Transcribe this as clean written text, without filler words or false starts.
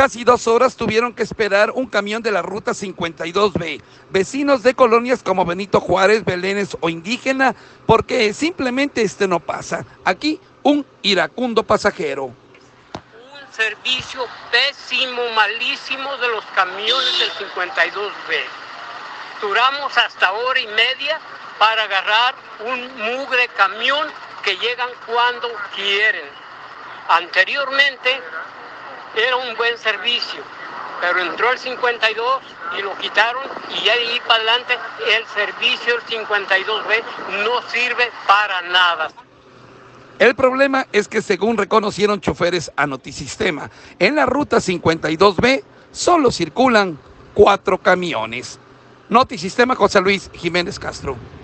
Casi 2 horas tuvieron que esperar un camión de la ruta 52B, vecinos de colonias como Benito Juárez, Belénes o Indígena, porque simplemente no pasa. Aquí un iracundo pasajero. Un servicio pésimo, malísimo de los camiones del 52B. Duramos hasta hora y media para agarrar un mugre camión que llegan cuando quieren. Anteriormente era un buen servicio, pero entró el 52 y lo quitaron y ya de ahí para adelante el servicio del 52B no sirve para nada. El problema es que, según reconocieron choferes a Notisistema, en la ruta 52B solo circulan 4 camiones. Notisistema, José Luis Jiménez Castro.